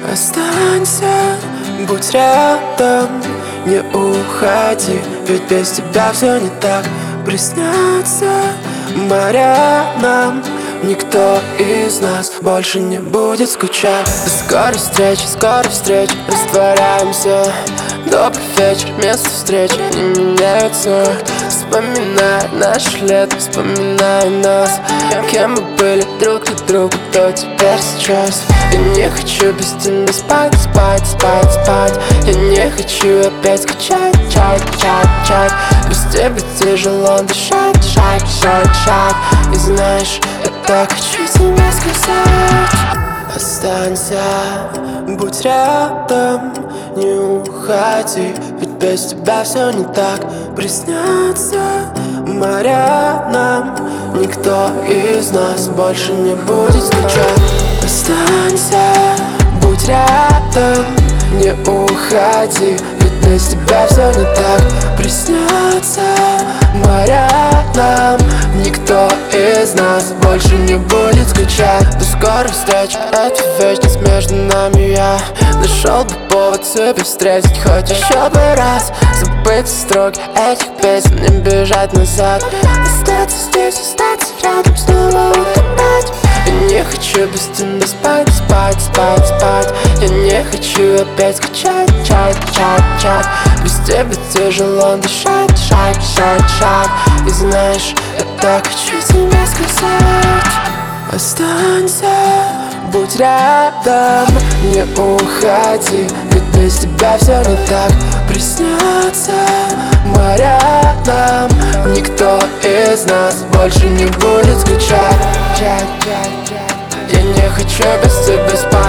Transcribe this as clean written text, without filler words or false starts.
Останься, будь рядом, не уходи, ведь без тебя все не так. Приснятся моря нам, никто из нас больше не будет скучать. До скорой встречи, растворяемся. Добрый вечер, место встречи не меняются. Вспоминай наше лето, вспоминай нас, кем мы были друг для друга, кто теперь сейчас. Я не хочу без тебя спать. Я не хочу опять скачать. Без тебя тяжело дышать. И знаешь, я так хочу тебя сказать. Останься, будь рядом, не уходи, ведь без тебя все не так. Приснятся моря нам, никто из нас больше не будет скучать. Останься, будь рядом, не уходи, ведь без тебя все не так. Приснятся моря нам, никто из нас больше не будет скучать. До скорой встречи, это вечность между нами. Я нашел бы повод себе встретить хоть еще бы раз. Забыть строки этих песен, не бежать назад. Остаться здесь, остаться рядом, снова утопать. Я не хочу без тебя спать. Я не хочу опять скачать. Без тебя тяжело дышать. И знаешь, я так хочу тебе сказать. Останься, будь рядом, не уходи, ведь без тебя все не так. Приснятся моря нам, никто из нас больше не будет скучать. Я не хочу без тебя спать.